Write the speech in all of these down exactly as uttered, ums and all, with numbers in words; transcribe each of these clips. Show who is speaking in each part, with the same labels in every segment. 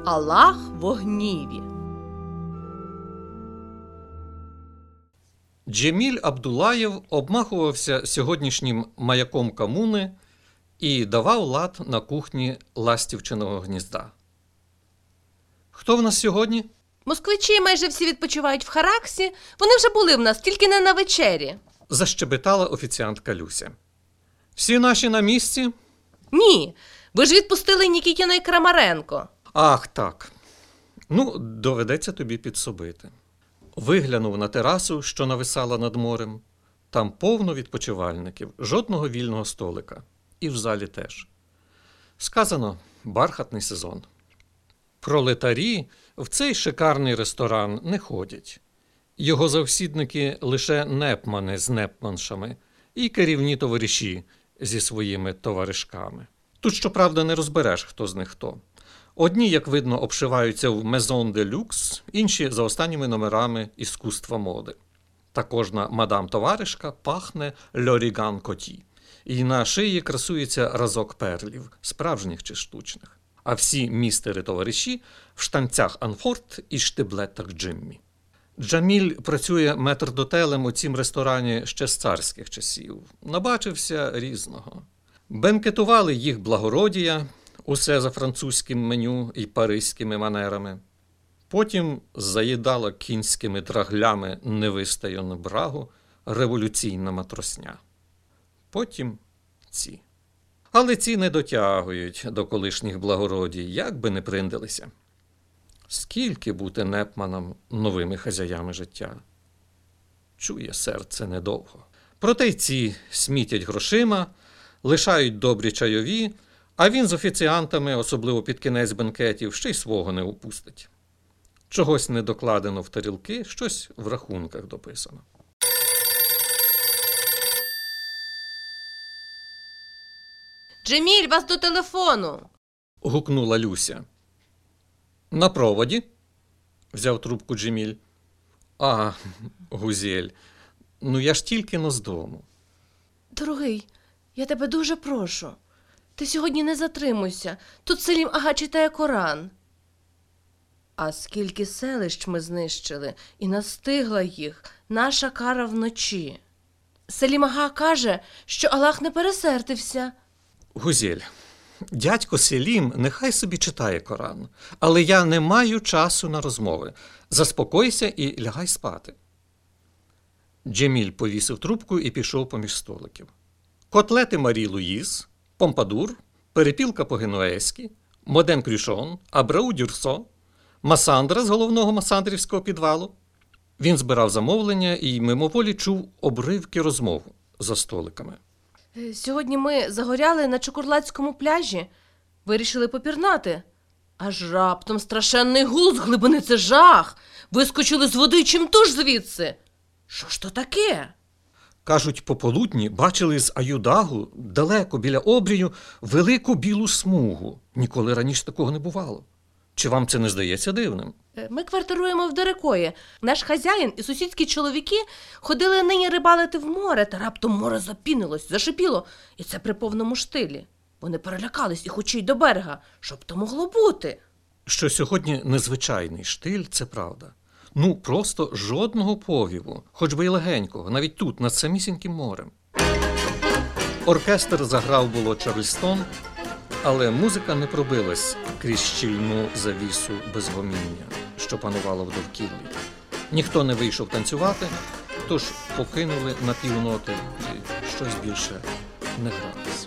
Speaker 1: Аллах во гніві.
Speaker 2: Джеміль Абдулаєв обмахувався сьогоднішнім маяком комуни і давав лад на кухні Ластівчиного гнізда. Хто в нас сьогодні?
Speaker 1: Москвичі майже всі відпочивають в Хараксі. Вони вже були в нас, тільки не на вечері.
Speaker 2: Защебетала офіціантка Люся. Всі наші на місці?
Speaker 1: Ні, ви ж відпустили Нікітіна і Крамаренко.
Speaker 2: Ах, так. Ну, доведеться тобі підсобити. Виглянув на терасу, що нависала над морем. Там повно відпочивальників, жодного вільного столика. І в залі теж. Сказано, бархатний сезон. Пролетарі в цей шикарний ресторан не ходять. Його завсідники лише непмани з непманшами і керівні товариші зі своїми товаришками. Тут, щоправда, не розбереш, хто з них хто. Одні, як видно, обшиваються в Maison de Luxe, інші за останніми номерами іскусства моди. Та кожна мадам-товаришка пахне L'Origan Coty. І на шиї красується разок перлів, справжніх чи штучних. А всі містери-товариші в штанцях Анфорд і штиблетах Джиммі. Джаміль працює метрдотелем у цім ресторані ще з царських часів. Набачився різного. Бенкетували їх благородія, усе за французьким меню і паризькими манерами. Потім заїдала кінськими драглями невистаяну брагу революційна матросня. Потім ці. Але ці не дотягують до колишніх благородій, як би не приндилися. Скільки бути непманам новими хазяями життя? Чує серце недовго. Проте й ці смітять грошима, лишають добрі чайові, а він з офіціантами, особливо під кінець бенкетів, ще й свого не упустить. Чогось не докладено в тарілки, щось в рахунках дописано.
Speaker 1: Джеміль, вас до телефону!
Speaker 2: Гукнула Люся. На проводі? Взяв трубку Джеміль. А, Гузель, ну я ж тільки-но з дому.
Speaker 1: Дорогий, я тебе дуже прошу. Ти сьогодні не затримуйся. Тут Селім Ага читає Коран. А скільки селищ ми знищили, і настигла їх наша кара вночі. Селім Ага каже, що Аллах не пересердився.
Speaker 2: Гузель, дядько Селім нехай собі читає Коран, але я не маю часу на розмови. Заспокойся і лягай спати. Джеміль повісив трубку і пішов поміж столиків. Котлети Марі Луїз, помпадур, перепілка по-генуезьки, моден крюшон, абрау дюрсо, масандра з головного масандрівського підвалу. Він збирав замовлення і мимоволі чув обривки розмов за столиками.
Speaker 1: Сьогодні ми загоряли на Чокорлацькому пляжі. Вирішили попірнати. Аж раптом страшенний гул з глибини, це жах. Вискочили з води чимтуж звідси. Що ж то таке?
Speaker 2: Кажуть, пополудні бачили з Аюдагу, далеко біля обрію, велику білу смугу. Ніколи раніше такого не бувало. Чи вам це не здається дивним?
Speaker 1: Ми квартируємо в Дерекої. Наш хазяїн і сусідські чоловіки ходили нині рибалити в море, та раптом море запінилось, зашипіло. І це при повному штилі. Вони перелякались і хочуть до берега. Що б то могло бути?
Speaker 2: Що сьогодні незвичайний штиль – це правда. Ну, просто жодного повіву, хоч би й легенького, навіть тут, над самісіньким морем. Оркестр заграв було Чарльстон, але музика не пробилась крізь щільну завісу безгоміння, що панувало в довкіллі. Ніхто не вийшов танцювати, тож покинули на півноти і щось більше не гралось.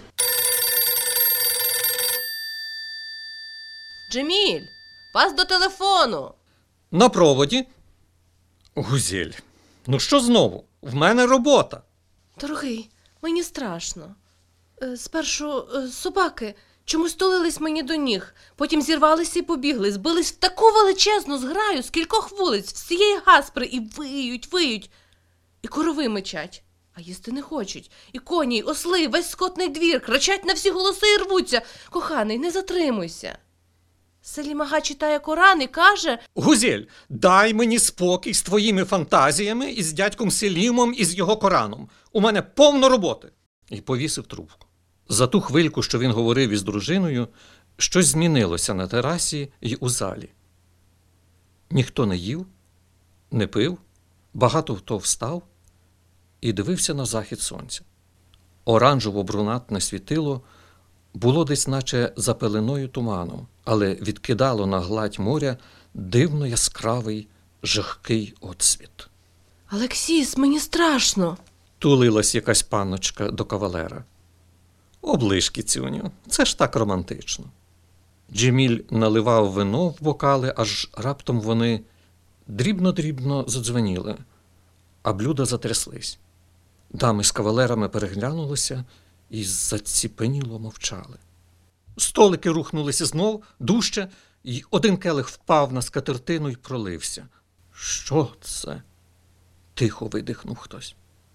Speaker 1: Джеміль, вас до телефону!
Speaker 2: На проводі? Гузель, ну що знову? В мене робота.
Speaker 1: Дорогий, мені страшно. Е, Спершу е, собаки чомусь тулились мені до ніг, потім зірвалися і побігли, збились в таку величезну зграю з кількох вулиць, всієї Гаспри, і виють, виють. І корови мичать, а їсти не хочуть. І коні, і осли, і весь скотний двір, кричать на всі голоси і рвуться. Коханий, не затримуйся. Селім Ага читає Коран і каже...
Speaker 2: Гузель, дай мені спокій з твоїми фантазіями і з дядьком Селімом і з його Кораном. У мене повно роботи. І повісив трубку. За ту хвильку, що він говорив із дружиною, Щось змінилося на терасі й у залі. Ніхто не їв, не пив, багато хто встав і дивився на захід сонця. Оранжево-брунатне світило було десь наче за пеленою туманом, але відкидало на гладь моря дивно яскравий, жахкий отсвіт.
Speaker 1: Алексіс, мені страшно.
Speaker 2: Тулилась якась панночка до кавалера. Оближ, кіцюню, це ж так романтично. Джеміль наливав вино в бокали, аж раптом вони дрібно-дрібно задзвеніли, а блюда затряслись. Дами з кавалерами переглянулися і заціпеніло мовчали. Столики рухнулися знов, дужче, і один келих впав на скатертину й пролився. «Що це?» – тихо видихнув хтось.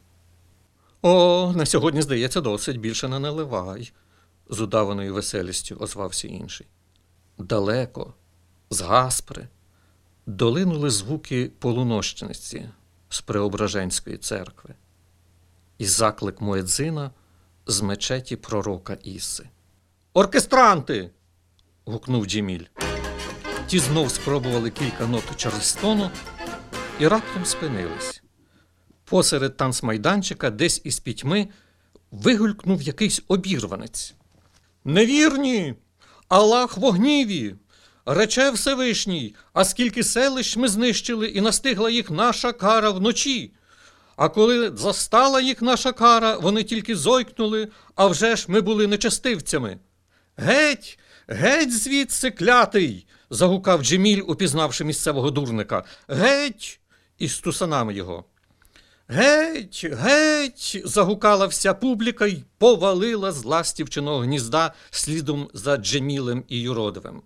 Speaker 2: «О, на сьогодні, здається, досить, більше не наливай», – з удаваною веселістю озвався інший. Далеко, з Гаспри, долинули звуки полунощниці з Преображенської церкви і заклик муедзина з мечеті пророка Іси. «Оркестранти!» – гукнув Джеміль. Ті знов спробували кілька нот чарльстону і раптом спинились. Посеред танцмайданчика десь із пітьми вигулькнув якийсь обірванець. «Невірні! Аллах в гніві! Рече Всевишній, а скільки селищ ми знищили, і настигла їх наша кара вночі. А коли застала їх наша кара, вони тільки зойкнули, а вже ж ми були нечестивцями. Геть, геть звідси, клятий!» – загукав Джеміль, упізнавши місцевого дурника. «Геть!» – із тусанами його. «Геть, геть!» – загукала вся публіка й повалила з ластівчиного гнізда слідом за Джемілем і Юродивим.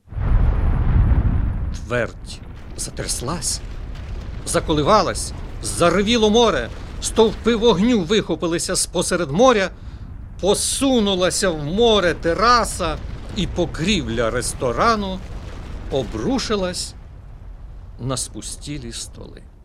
Speaker 2: Твердь затряслась, заколивалась, заревіло море, стовпи вогню вихопилися з-посеред моря, посунулася в море тераса, і покрівля ресторану обрушилась на спустілі столи.